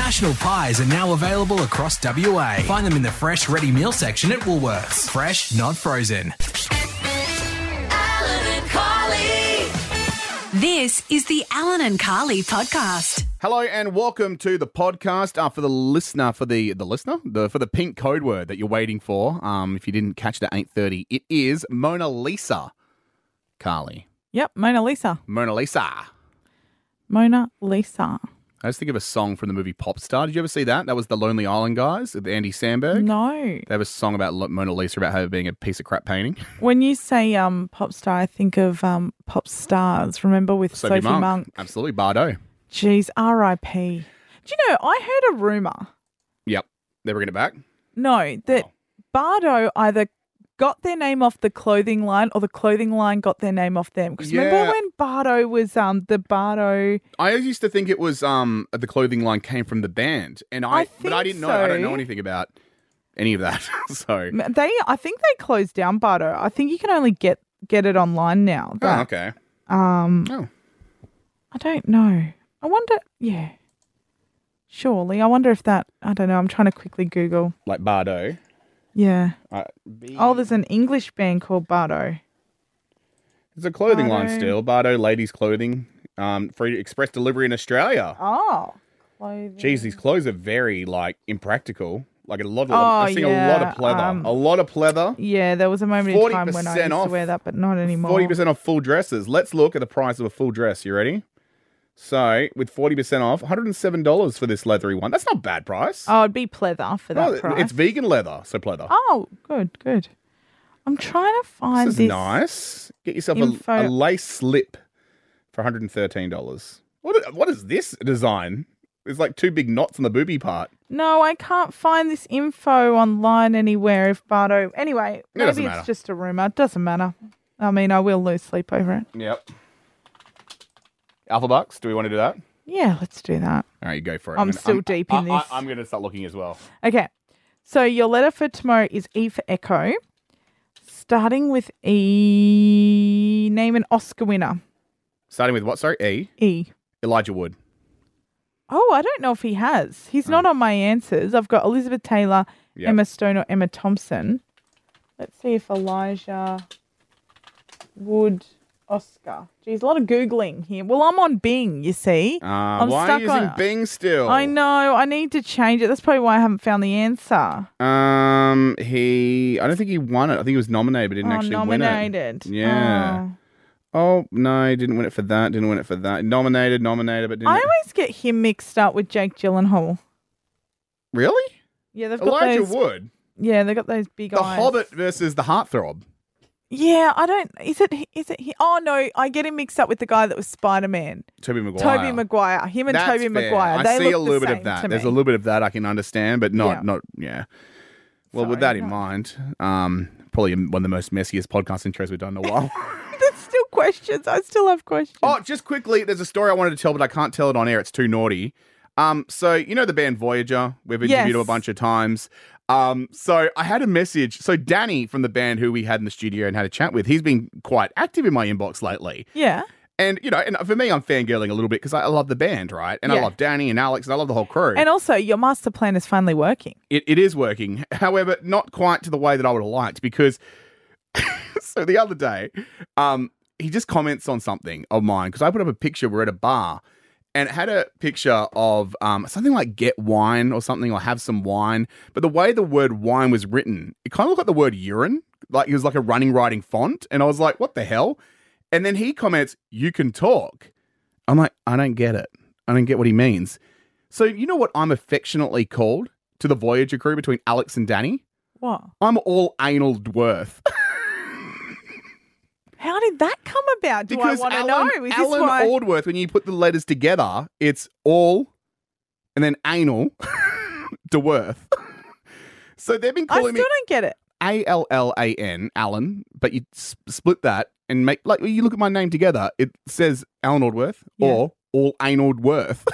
National Pies are now available across WA. Find them in the fresh ready meal section at Woolworths. Fresh, not frozen. Alan and Carly. This is the Alan and Carly podcast. Hello and welcome to the podcast. For the listener, for the pink code word that you're waiting for. If you didn't catch it at 8:30, it is Mona Lisa. Carly. Yep, Mona Lisa. Mona Lisa. Mona Lisa. I just think of a song from the movie Popstar. Did you ever see that? That was the Lonely Island guys with Andy Samberg. No. They have a song about Mona Lisa about her being a piece of crap painting. When you say pop star, I think of Pop Stars. Remember with Sophie Monk? Absolutely, Bardo. Jeez, R.I.P. Do you know, I heard a rumour. Yep. They're bringing it back? No, that Bardo either got their name off the clothing line or the clothing line got their name off them. Because remember when Bardo was the Bardo... I used to think it was the clothing line came from the band. And but I didn't know. I don't know anything about any of that. So I think they closed down Bardo. I think you can only get it online now. Oh, okay. I don't know. I wonder, surely. I wonder if that, I don't know, I'm trying to quickly Google. Like Bardo. Yeah. There's an English band called Bardo. There's a clothing line still. Bardo Ladies Clothing. Free express delivery in Australia. Oh. Clothing. Geez, these clothes are very, impractical. Like a lot of I've seen a lot of pleather. A lot of pleather. Yeah, there was a moment in time when I used to wear that, but not anymore. 40% off full dresses. Let's look at the price of a full dress. You ready? So, with 40% off, $107 for this leathery one. That's not a bad price. Oh, it'd be pleather for that price. It's vegan leather, so pleather. Oh, good. I'm trying to find this. This is nice. Get yourself a lace slip for $113. What is this design? There's like two big knots on the booby part. No, I can't find this info online anywhere if Bardo... Anyway, maybe it's just a rumour. It doesn't matter. I mean, I will lose sleep over it. Yep. Alpha Bucks, do we want to do that? Yeah, let's do that. All right, you go for it. I'm still deep in this. I'm going to start looking as well. Okay. So your letter for tomorrow is E for Echo. Starting with E, name an Oscar winner. Starting with what, sorry? E? E. Elijah Wood. Oh, I don't know if he has. He's not on my answers. I've got Elizabeth Taylor, Emma Stone or Emma Thompson. Let's see if Elijah Wood... Oscar. Geez, a lot of Googling here. Well, I'm on Bing, you see. Why are you using Bing still? I know. I need to change it. That's probably why I haven't found the answer. I don't think he won it. I think he was nominated, but didn't actually win it. Nominated. Yeah. Oh, no, he didn't win it for that. Nominated, but didn't. I always get him mixed up with Jake Gyllenhaal. Really? Yeah, they've got Elijah Wood. Yeah, they've got those big eyes. The Hobbit versus the Heartthrob. Yeah, I don't... Is it he? Oh, no, I get him mixed up with the guy that was Spider-Man. Tobey Maguire. Him and That's Tobey fair. Maguire. I see a little bit of that. There's a little bit of that I can understand, but not. Well, with that in mind, probably one of the most messiest podcast intros we've done in a while. There's still questions. I still have questions. Oh, just quickly, there's a story I wanted to tell, but I can't tell it on air. It's too naughty. So, you know the band Voyager? We've interviewed them a bunch of times. So I had a message. So Danny from the band who we had in the studio and had a chat with, he's been quite active in my inbox lately. Yeah. And, and for me, I'm fangirling a little bit because I love the band, right? And I love Danny and Alex and I love the whole crew. And also, your master plan is finally working. It is working. However, not quite to the way that I would have liked because so the other day, he just comments on something of mine because I put up a picture. We're at a bar. And it had a picture of something like get wine or something or have some wine. But the way the word wine was written, it kind of looked like the word urine. Like it was like a writing font. And I was like, what the hell? And then he comments, you can talk. I'm like, I don't get it. I don't get what he means. So you know what I'm affectionately called to the Voyager crew between Alex and Danny? What? I'm all anal worth. How did that come about? I want to know. Is Alan Aldworth, when you put the letters together, it's all and then anal DeWorth. So they've been calling me... I still don't get it. A-L-L-A-N, Alan, but you split that and make... Like, you look at my name together, it says Alan Aldworth or all anal worth.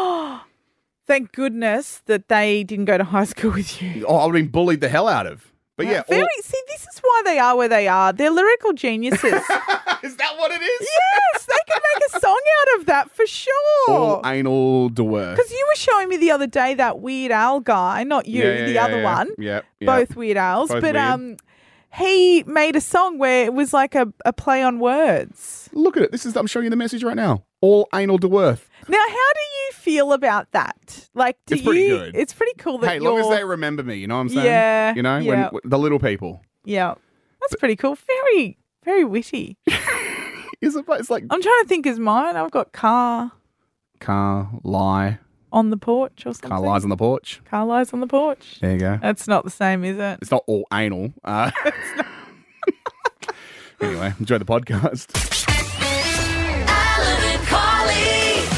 Thank goodness that they didn't go to high school with you. Oh, I've been bullied the hell out of. But yeah, See, this is why they are where they are. They're lyrical geniuses. is that what it is? Yes, they can make a song out of that for sure. All anal Dworth. Because you were showing me the other day that Weird Al guy, not you, the other one. Yep. Both Weird Als. Both but weird. he made a song where it was like a play on words. Look at it. I'm showing you the message right now. All anal Dworth. Now, how do you feel about that? Like, It's pretty good. It's pretty cool that Hey, long as they remember me, you know what I'm saying? Yeah, You know, yeah. when the little people. Yeah, that's pretty cool. Very, very witty. Is it? It's like I'm trying to think as mine. I've got car lie. on the porch or something. Car lies on the porch. Car lies on the porch. There you go. That's not the same, is it? It's not all anal. Anyway, enjoy the podcast. Alan and Carly.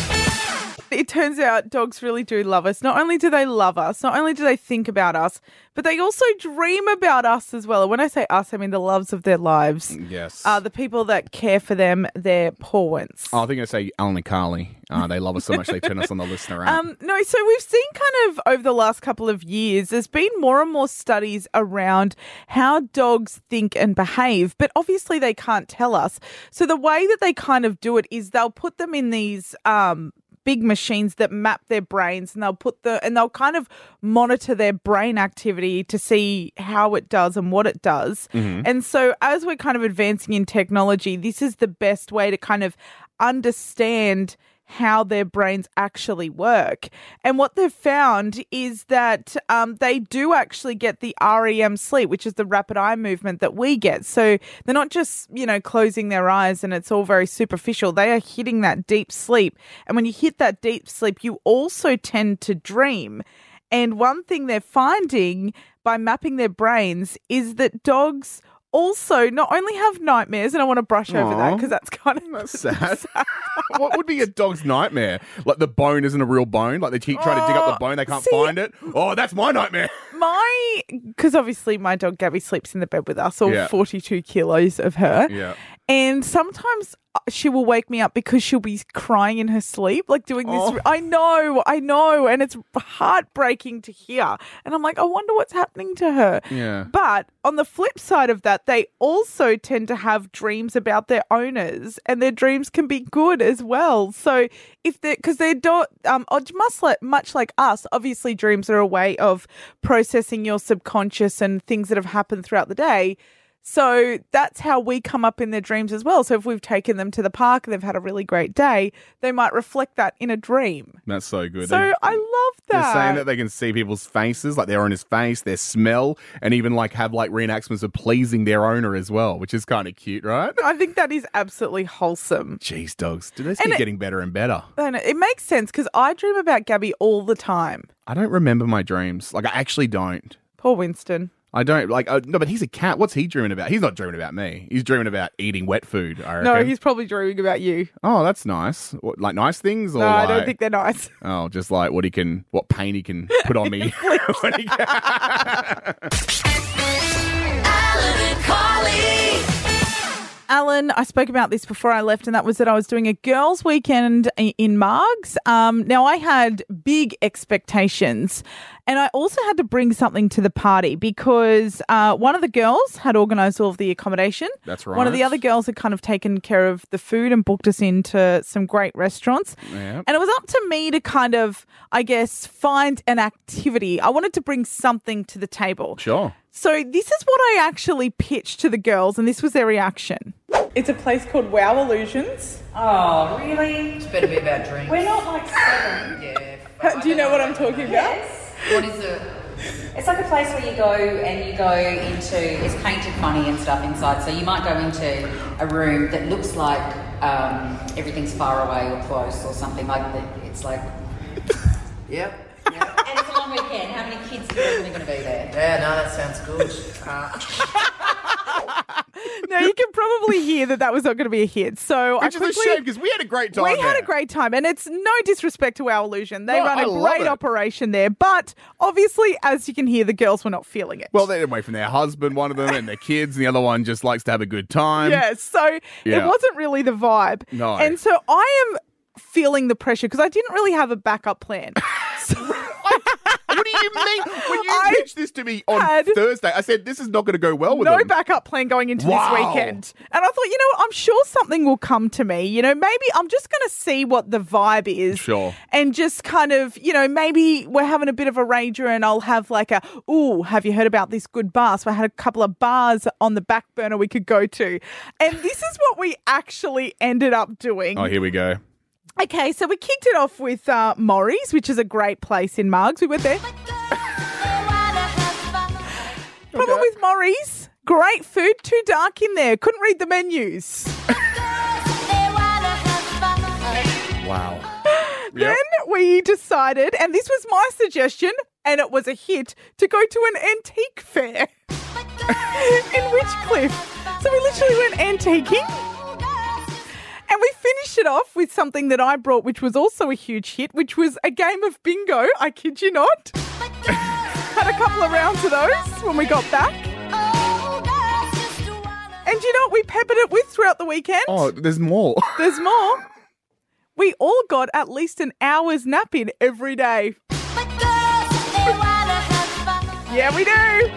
It turns out dogs really do love us. Not only do they love us, not only do they think about us, but they also dream about us as well. And when I say us, I mean the loves of their lives. Yes. The people that care for them, their poor ones. Oh, I think I say Alan and Carly. They love us so much they turn us on the listener app. No, so we've seen kind of over the last couple of years, there's been more and more studies around how dogs think and behave, but obviously they can't tell us. So the way that they kind of do it is they'll put them in these big machines that map their brains, and they'll kind of monitor their brain activity to see how it does and what it does. Mm-hmm. And so as we're kind of advancing in technology, this is the best way to kind of understand how their brains actually work. And what they've found is that they do actually get the REM sleep, which is the rapid eye movement that we get. So they're not just, closing their eyes and it's all very superficial. They are hitting that deep sleep. And when you hit that deep sleep, you also tend to dream. And one thing they're finding by mapping their brains is that dogs also not only have nightmares, and I want to brush over that because that's kind of sad. What would be a dog's nightmare? Like the bone isn't a real bone? Like they keep trying to dig up the bone, they can't find it? Oh, that's my nightmare. Because obviously my dog Gabby sleeps in the bed with us, all Yeah. 42 kilos of her. Yeah. And sometimes she will wake me up because she'll be crying in her sleep, like doing this. Oh. I know. And it's heartbreaking to hear. And I'm like, I wonder what's happening to her. Yeah. But on the flip side of that, they also tend to have dreams about their owners, and their dreams can be good as well. So because they're much like us, obviously dreams are a way of processing your subconscious and things that have happened throughout the day. So that's how we come up in their dreams as well. So if we've taken them to the park and they've had a really great day, they might reflect that in a dream. That's so good. So I love that. They're saying that they can see people's faces, like their owner's face, their smell, and even like have like reenactments of pleasing their owner as well, which is kind of cute, right? I think that is absolutely wholesome. Jeez, dogs. Do they keep getting better and better? And it makes sense because I dream about Gabby all the time. I don't remember my dreams. Like, I actually don't. Poor Winston. I don't no, but he's a cat. What's he dreaming about? He's not dreaming about me. He's dreaming about eating wet food. I reckon. No, he's probably dreaming about you. Oh, that's nice. What, like nice things, or No, I like, don't think they're nice. Oh, just like what pain he can put on me. When he Alan and Carly. Alan, I spoke about this before I left, and that was that I was doing a girls' weekend in Margs. Now, I had big expectations, and I also had to bring something to the party because one of the girls had organised all of the accommodation. That's right. One of the other girls had kind of taken care of the food and booked us into some great restaurants. Yep. And it was up to me to kind of, I guess, find an activity. I wanted to bring something to the table. Sure. So this is what I actually pitched to the girls, and this was their reaction. It's a place called Wow Illusions. Oh, really? It's better be about drinks. We're not like 7. Yeah. Do you know what I'm talking about? Yes. What is it? It's like a place where you go into, it's painted funny and stuff inside. So you might go into a room that looks like everything's far away or close or something like that. It's like, Yep. and it's a long weekend. How many kids do you reckon are going to be there? Yeah, no, that sounds good. No, you can probably hear that was not going to be a hit. So Which is a shame because we had a great time. We had there. a great time, and it's no disrespect to Wow Illusion. They No, run I a love great it. operation there, but obviously, as you can hear, the girls were not feeling it. Well, they're away from their husband, one of them, and their kids, and the other one just likes to have a good time. Yes, so Yeah. it wasn't really the vibe. No. And so I am feeling the pressure because I didn't really have a backup plan. What do you mean? When you I pitched this to me on had Thursday, I said, this is not going to go well with no them. backup plan going into this Wow. weekend. And I thought, you know what, I'm sure something will come to me. You know, maybe I'm just going to see what the vibe is. Sure. And just kind of, you know, maybe we're having a bit of a rager and I'll have like a, ooh, have you heard about this good bar? So I had a couple of bars on the back burner we could go to. And this is what we actually ended up doing. Oh, here we go. Okay, so we kicked it off with Maury's, which is a great place in Margs. We went there. Problem with Maury's, great food, too dark in there. Couldn't read the menus. Wow. Then we decided, and this was my suggestion, and it was a hit, to go to an antique fair in Witchcliffe. So we literally went antiquing. And we finished it off with something that I brought, which was also a huge hit, which was a game of bingo. I kid you not. Had a couple of rounds of those when we got back. And you know what we peppered it with throughout the weekend? Oh, there's more. There's more. We all got at least an hour's nap in every day. Yeah, we do.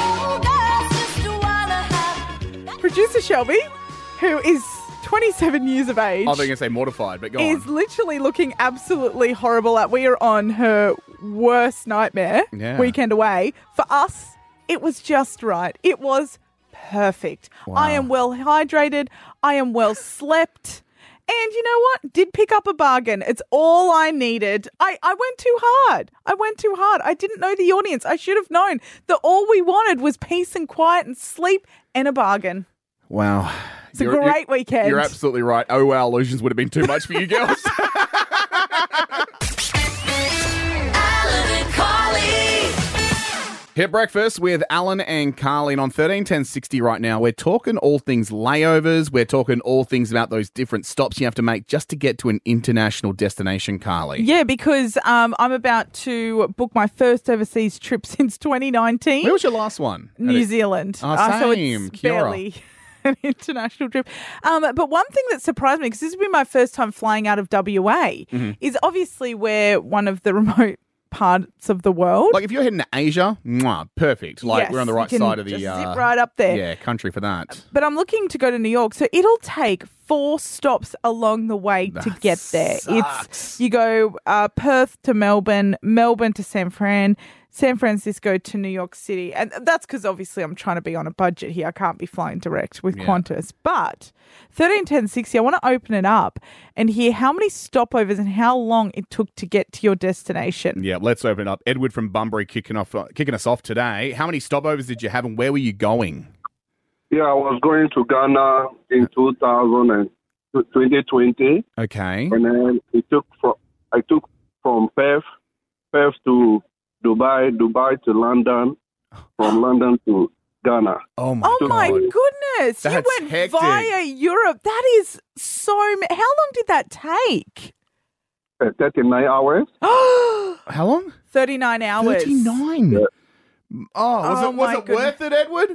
Producer Shelby, who is 27 years of age, I was going to say mortified, but go is on. literally looking absolutely horrible. We are on her worst nightmare weekend away. For us, it was just right. It was perfect. Wow. I am well hydrated. I am well slept. And you know what? Did pick up a bargain. It's all I needed. I went too hard. I didn't know the audience. I should have known that all we wanted was peace and quiet and sleep and a bargain. Wow. It's a great weekend. You're absolutely right. Oh, wow, illusions would have been too much for you girls. Alan and Carly. Hit breakfast with Alan and Carly. And on 131060 right now, we're talking all things layovers. We're talking all things about those different stops you have to make just to get to an international destination, Carly. Yeah, because I'm about to book my first overseas trip since 2019. Where was your last one? New Zealand. Oh, So same. it's Kia ora. barely an international trip. But one thing that surprised me, because this has been my first time flying out of WA, is obviously we're one of the remote parts of the world. Like if you're heading to Asia, perfect. Like Yes, we're on the you right can side of the just zip right up there. country for that. But I'm looking to go to New York, so it'll take 4 stops along the way to That get there. sucks. It's you go Perth to Melbourne, Melbourne to San Francisco to New York City. And that's because obviously I'm trying to be on a budget here. I can't be flying direct with Qantas. But 131060, I want to open it up and hear how many stopovers and how long it took to get to your destination. Yeah, let's open it up. Edward from Bunbury kicking us off today. How many stopovers did you have and where were you going? Yeah, I was going to Ghana in 2020, Okay. and then I took from Perth to Dubai to London, from London to Ghana. Oh my Oh my God. goodness. That's you went hectic. via Europe. That is so... How long did that take? 39 hours. How long? 39 hours. 39. Yeah. Oh, was my it worth it, Edward?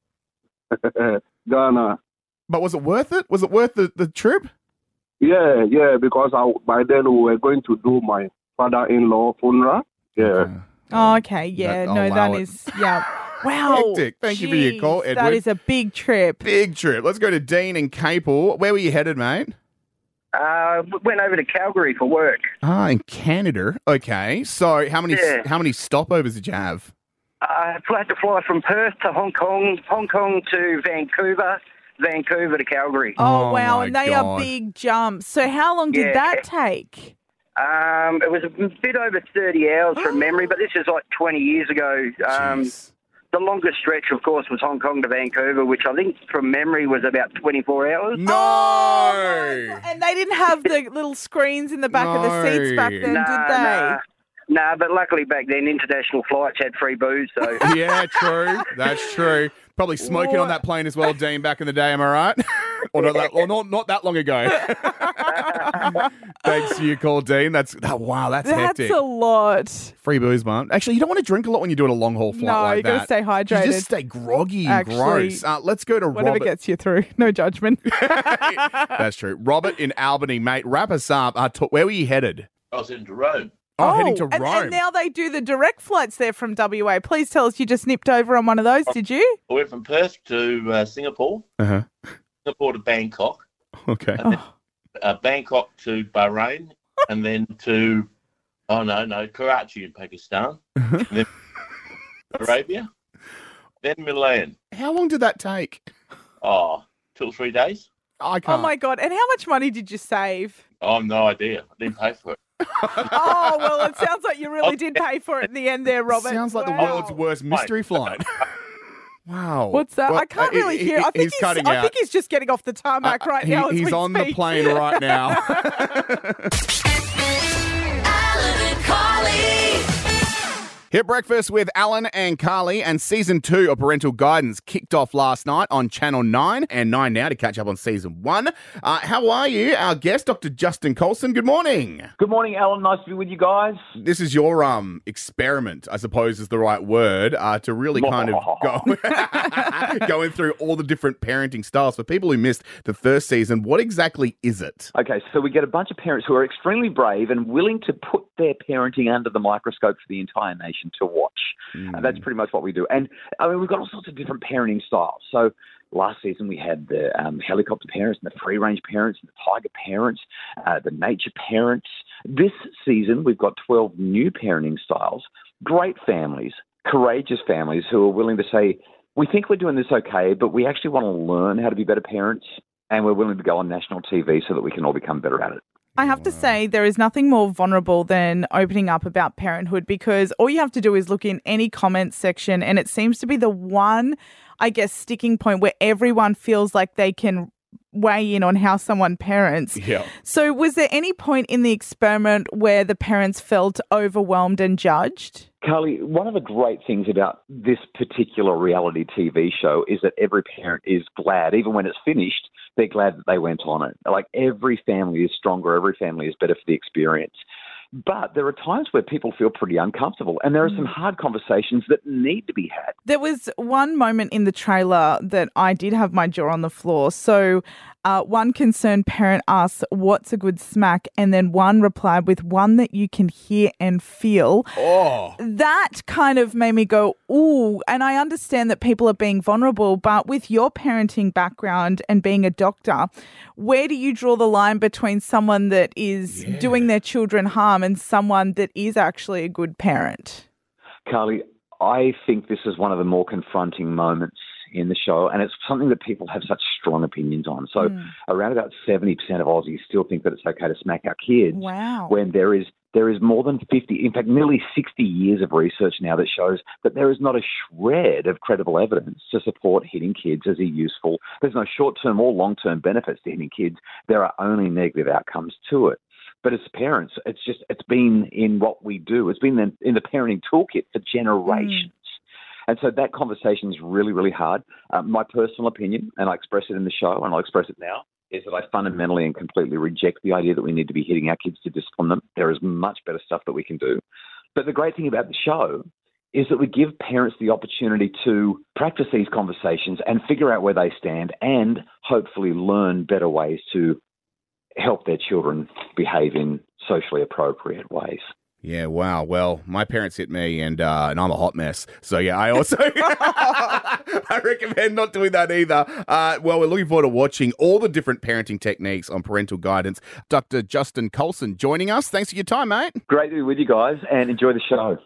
Ghana. But was it worth it? Was it worth the trip? Yeah, because by then we were going to do my father-in-law funeral. Yeah. Oh, okay. Yeah. I'll No, allow that it. is... Yeah. Wow. Hectic. Thank you for your call, Jeez, Edward. That is a big trip. Big trip. Let's go to Dean in Capel. Where were you headed, mate? Went over to Calgary for work. Ah, in Canada. Okay. So how many stopovers did you have? I had to fly from Perth to Hong Kong, Hong Kong to Vancouver, Vancouver to Calgary. Oh, Oh, wow. my And they God. are big jumps. So how long did Yeah. that take? It was a bit over 30 hours from memory, but this is like 20 years ago. Jeez. The longest stretch, of course, was Hong Kong to Vancouver, which I think from memory was about 24 hours. No. Oh, and they didn't have the little screens in the back of the seats back then, did they? Nah, but luckily back then international flights had free booze, so... Yeah, true. That's true. Probably smoking on that plane as well, Dean, back in the day, am I right? Or not that long ago. Thanks for your call, Dean. That's hectic. That's a lot. Free booze, man. Actually, you don't want to drink a lot when you're doing a long haul flight No, like you that. gotta stay hydrated. You just stay groggy and Actually, gross. Let's go to Whatever Robert. gets you through. No judgment. That's true. Robert in Albany, mate. Wrap us up. Where were you headed? I was in Rome. Heading to Rome. And now they do the direct flights there from WA. Please tell us you just nipped over on one of those, did you? I went from Perth to Singapore, Singapore to Bangkok, Okay. and then, Bangkok to Bahrain, and then to, Karachi in Pakistan, and then Arabia, then Milan. How long did that take? 2 or 3 days. I can't. Oh, my God. And how much money did you save? Oh, no idea. I didn't pay for it. Oh, well, it sounds like you really did pay for it in the end there, Robert. Sounds like the world's worst mystery flight. Wow. What's that? Well, I can't really hear. I think I think he's just getting off the tarmac right now. He's on the plane right now. Alan and Carly. Hit Breakfast with Alan and Carly, and Season 2 of Parental Guidance kicked off last night on Channel 9, and 9 now to catch up on Season 1. How are you? Our guest, Dr. Justin Colson, good morning. Good morning, Alan. Nice to be with you guys. This is your experiment, I suppose is the right word, to really kind of going through all the different parenting styles. For people who missed the first season, what exactly is it? Okay, so we get a bunch of parents who are extremely brave and willing to put their parenting under the microscope for the entire nation to watch. That's pretty much what we do. And I mean, we've got all sorts of different parenting styles. So last season we had the helicopter parents and the free range parents and the tiger parents, the nature parents. This season we've got 12 new parenting styles. Great families, courageous families who are willing to say, we think we're doing this okay, but we actually want to learn how to be better parents, and we're willing to go on national TV so that we can all become better at it. I have to say there is nothing more vulnerable than opening up about parenthood, because all you have to do is look in any comments section and it seems to be the one, I guess, sticking point where everyone feels like they can weigh in on how someone parents. Yeah. So was there any point in the experiment where the parents felt overwhelmed and judged? Carly, one of the great things about this particular reality TV show is that every parent is glad, even when it's finished, they're glad that they went on it. Like, every family is stronger, every family is better for the experience. But there are times where people feel pretty uncomfortable, and there are some hard conversations that need to be had. There was one moment in the trailer that I did have my jaw on the floor. So one concerned parent asked, what's a good smack? And then one replied with one that you can hear and feel. Oh. That kind of made me go, ooh. And I understand that people are being vulnerable, but with your parenting background and being a doctor, where do you draw the line between someone that is doing their children harm and someone that is actually a good parent? Carly, I think this is one of the more confronting moments in the show, and it's something that people have such strong opinions on. So around about 70% of Aussies still think that it's okay to smack our kids. Wow. When there is more than 50, in fact, nearly 60 years of research now that shows that there is not a shred of credible evidence to support hitting kids as a useful. There's no short-term or long-term benefits to hitting kids. There are only negative outcomes to it. But as parents, it's been in what we do. It's been in the parenting toolkit for generations. And so that conversation is really, really hard. My personal opinion, and I express it in the show and I'll express it now, is that I fundamentally and completely reject the idea that we need to be hitting our kids to discipline them. There is much better stuff that we can do. But the great thing about the show is that we give parents the opportunity to practice these conversations and figure out where they stand and hopefully learn better ways to help their children behave in socially appropriate ways. Yeah, wow. Well, my parents hit me, and I'm a hot mess. So, yeah, I also I recommend not doing that either. Well, we're looking forward to watching all the different parenting techniques on Parental Guidance. Dr. Justin Colson joining us. Thanks for your time, mate. Great to be with you guys, and enjoy the show.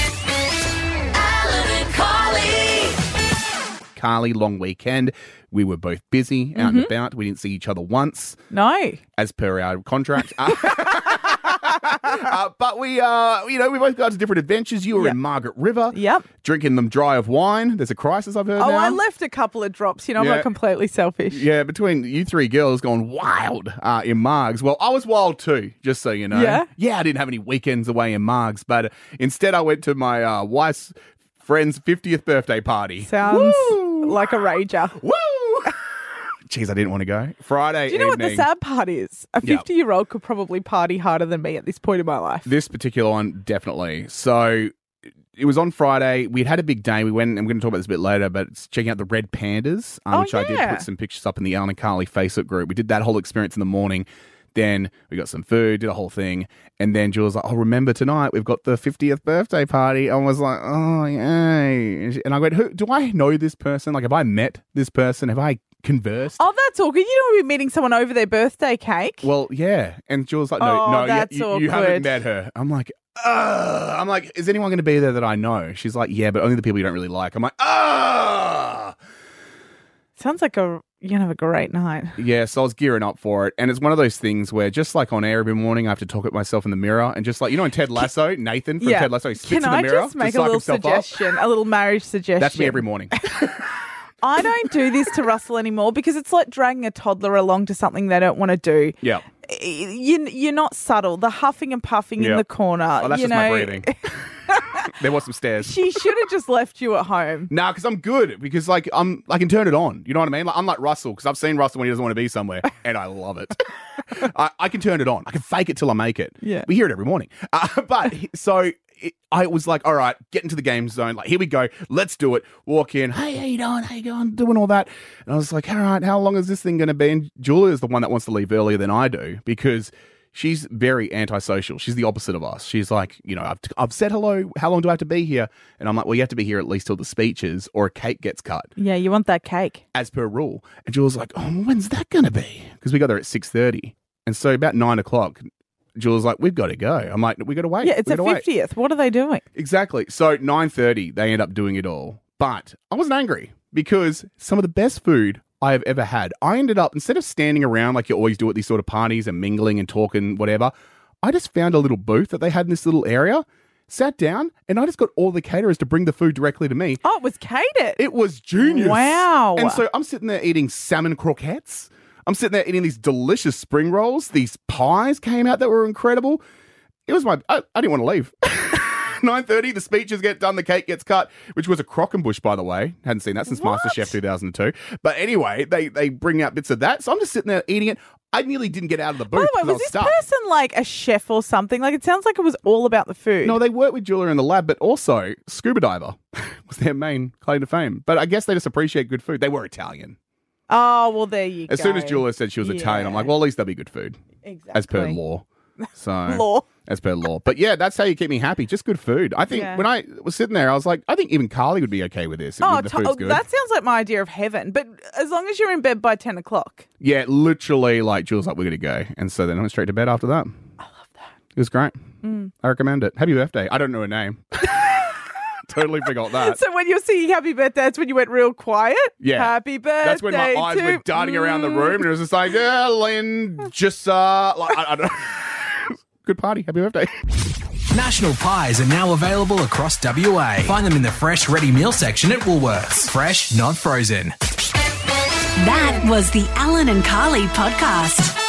Alan and Carly. Carly, long weekend. We were both busy, out and about. We didn't see each other once. No. As per our contract. But we both got to different adventures. You were in Margaret River. Yep. Drinking them dry of wine. There's a crisis, I've heard now. I left a couple of drops. I'm not completely selfish. Yeah, between you three girls gone wild in Margs. Well, I was wild too, just so you know. Yeah? Yeah, I didn't have any weekends away in Margs, but instead I went to my wife's friend's 50th birthday party. Sounds like a rager. Woo! Jeez, I didn't want to go. Friday evening. Do you know what the sad part is? A 50-year-old could probably party harder than me at this point in my life. This particular one, definitely. So it was on Friday. We'd had a big day. We went, and we're going to talk about this a bit later, but it's checking out the Red Pandas, which I did put some pictures up in the Alan and Carly Facebook group. We did that whole experience in the morning. Then we got some food, did a whole thing. And then Jules was like, oh, remember tonight we've got the 50th birthday party. I was like, oh, yay. And I went, do I know this person? Like, have I met this person? Have I conversed? Oh, that's awkward. You don't want to be meeting someone over their birthday cake. Well, yeah. And Jules was like, no, that's you haven't met her. I'm like, is anyone going to be there that I know? She's like, yeah, but only the people you don't really like. I'm like, Sounds like you're going to have a great night. Yeah, so I was gearing up for it. And it's one of those things where just like on air every morning, I have to talk at myself in the mirror. And just like, you know, in Ted Lasso, Nathan from Ted Lasso, he spits in the mirror. Can I just make a little suggestion, a little marriage suggestion? That's me every morning. I don't do this to Russell anymore because it's like dragging a toddler along to something they don't want to do. Yeah. You're not subtle. The huffing and puffing in the corner. Oh, that's just my breathing. There was some stairs. She should have just left you at home. Nah, because I'm good. Because like I can turn it on. You know what I mean? Like, I'm like Russell because I've seen Russell when he doesn't want to be somewhere, and I love it. I can turn it on. I can fake it till I make it. Yeah, we hear it every morning. I was like, all right, get into the game zone. Like, here we go. Let's do it. Walk in. Hey, how you doing? How you going? Doing all that. And I was like, all right, how long is this thing going to be? And Julia is the one that wants to leave earlier than I do because she's very antisocial. She's the opposite of us. She's like, you know, I've said hello. How long do I have to be here? And I'm like, well, you have to be here at least till the speeches or a cake gets cut. Yeah, you want that cake. As per rule. And Julia's like, oh, when's that going to be? Because we got there at 6:30. And so about 9 o'clock, Jules like, we've got to go. I'm like, we got to wait. Yeah, it's a 50th. What are they doing? Exactly. So 9:30, they end up doing it all. But I wasn't angry because some of the best food I have ever had, I ended up, instead of standing around like you always do at these sort of parties and mingling and talking, whatever, I just found a little booth that they had in this little area, sat down, and I just got all the caterers to bring the food directly to me. Oh, it was catered. It was genius. Wow. And so I'm sitting there eating salmon croquettes. I'm sitting there eating these delicious spring rolls. These pies came out that were incredible. It was I didn't want to leave. 9:30, the speeches get done, the cake gets cut, which was a Crockenbush, by the way. Hadn't seen that since MasterChef 2002. But anyway, they bring out bits of that. So I'm just sitting there eating it. I nearly didn't get out of the booth. By the way, was this person like a chef or something? Like, it sounds like it was all about the food. No, they worked with Julia in the lab, but also scuba diver was their main claim to fame. But I guess they just appreciate good food. They were Italian. Oh, well, there you go. As soon as Julia said she was Italian, I'm like, well, at least that'll be good food. Exactly. As per law. So law. As per law. But yeah, that's how you keep me happy. Just good food. I think when I was sitting there, I was like, I think even Carly would be okay with this. Oh, the food's good. That sounds like my idea of heaven. But as long as you're in bed by 10 o'clock. Yeah, literally, like, Jules like, we're going to go. And so then I went straight to bed after that. I love that. It was great. I recommend it. Happy birthday. I don't know her name. Totally forgot that. So when you're singing happy birthday, that's when you went real quiet? Yeah. Happy birthday. That's when my eyes were darting around the room and it was just like, yeah, Lynn, just, like, I don't know. Good party. Happy birthday. National Pies are now available across WA. Find them in the fresh ready meal section at Woolworths. Fresh, not frozen. That was the Alan and Carly podcast.